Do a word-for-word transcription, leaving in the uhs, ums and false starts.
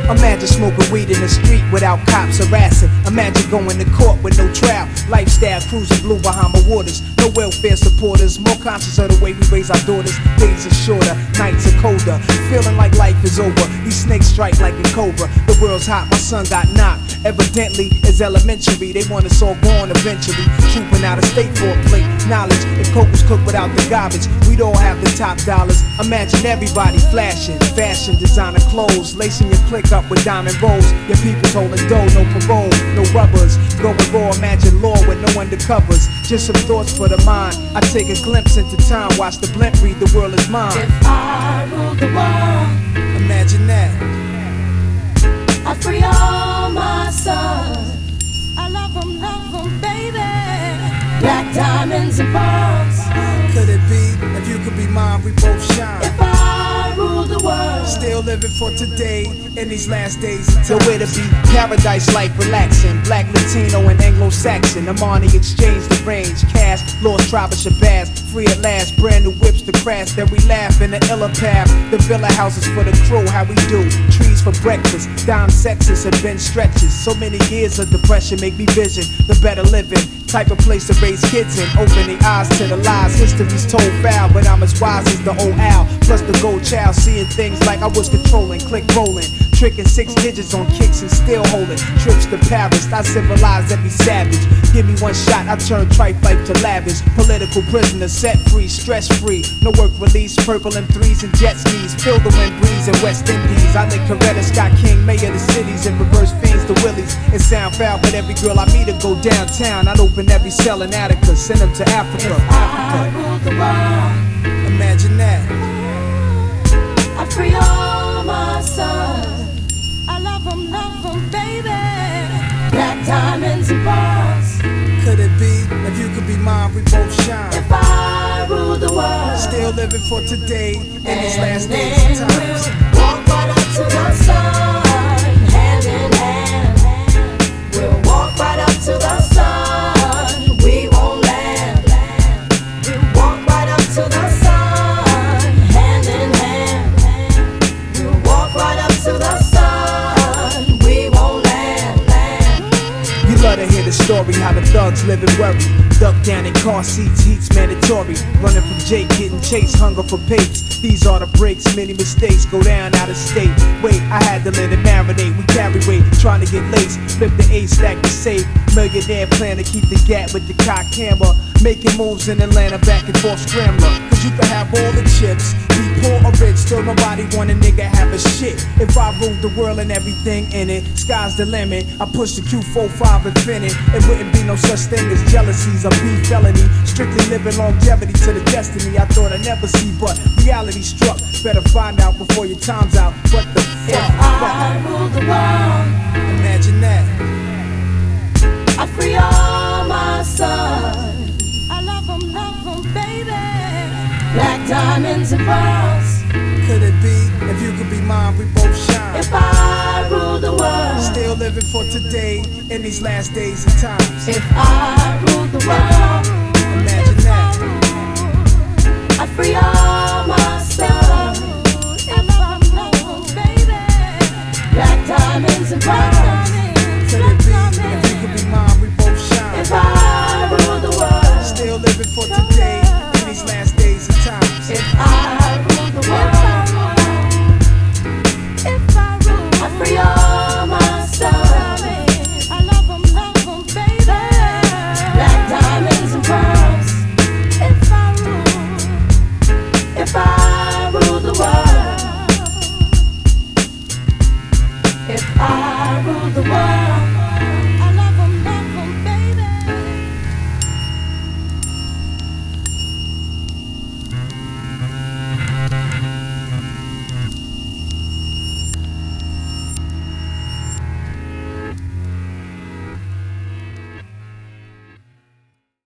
Imagine smoking weed in the street without cops harassing. Imagine going to court with no trial. Lifestyle cruising blue Bahama waters. No welfare supporters. More conscious of the way we raise our daughters. Days are shorter, nights are colder. Feeling like life is over. These snakes strike like a cobra. The world's hot, my son got knocked. Evidently, it's elementary. They want us all gone eventually. Trooping out of state for a plate. Knowledge, if coke was cooked without the garbage, we'd all have the top dollars. Imagine everybody flashing. Fashion, designer clothes. Lacing your click up with diamond rolls. Your people's holding dough, no parole, no rubbers. Going raw, imagine law with no undercovers. Just some thoughts for the mind. I take a glimpse into time. Watch the blimp read the world is mine. If I ruled the world, imagine that. I'd free all my sons. I love them, love them, baby. Black diamonds and pearls. Could it be, if you could be mine, we both shine. If I ruled the world, still living for today, in these last days. The way to be, paradise life relaxing. Black, Latino, and Anglo-Saxon. Amani exchange the range. Cash, lost tribe of Shabazz. Free at last, brand new whips to crash. Then we laugh in the illa path. The villa houses for the crew, how we do. Trees for breakfast, dime sexes and bench stretches. So many years of depression make me vision the better living. Type of place to raise kids in. Open the eyes to the lies. History's told foul, but I'm as wise as the old owl. Plus the gold child, seeing things like I was controlling. Click rolling, tricking six digits on kicks and still holding. Trips to Paris, I civilize every savage. Give me one shot, I turn tripe life to lavish. Political prisoner, set free, stress free. No work release, purple M threes and jet skis. Feel the wind breeze in West Indies. I think Coretta Scott King, mayor of the cities, and reverse fiends to Willies. It sound foul, but every girl I meet to go downtown. I'd open every cell in Attica, send them to Africa. If I ruled the world, imagine that. I'd free all my sons. I love them, love them, baby. Black diamonds and pearls. Could it be, if you could be mine, we both shine. If I ruled the world, still living for today, in these last days and and times. we'll walk right up to the sun, hand in hand. We'll walk right up to the sun. We won't land. We'll walk right up to the sun, hand in hand. We'll walk right up to the sun. We won't land. You love to hear the story, how the thugs live and worry. Duck down in car seats, heat's mandatory. Running from Jake, getting chased, hunger for pace. These are the breaks, many mistakes go down out of state. Wait, I had to let it marinate. We carry weight, trying to get laced. Flip the A, stack the safe. Millionaire plan to keep the gap with the cock hammer. Making moves in Atlanta, back and forth scrambler. Cause you can have all the chips, be poor or rich, still nobody want a nigga have a shit. If I ruled the world and everything in it, sky's the limit. I push the Q forty-five Infinite. It wouldn't be no such thing as jealousies or beef felony. Strictly living longevity to the destiny I thought I'd never see, but reality struck. Better find out before your time's out. What the If fuck? I ruled the world, Imagine that. I'd free all my sons. I love them, love them, baby. Black diamonds and pearls. Could it be, if you could be mine, we both shine. If I ruled the world, Still living for today, in these last days and times. if I ruled the world, Imagine that. I'd free all my sons. I love them, love them, baby. Black diamonds and pearls. Could it be, if you could be mine, we both shine. If I ruled the world, Still living for today, in these last days and times. if I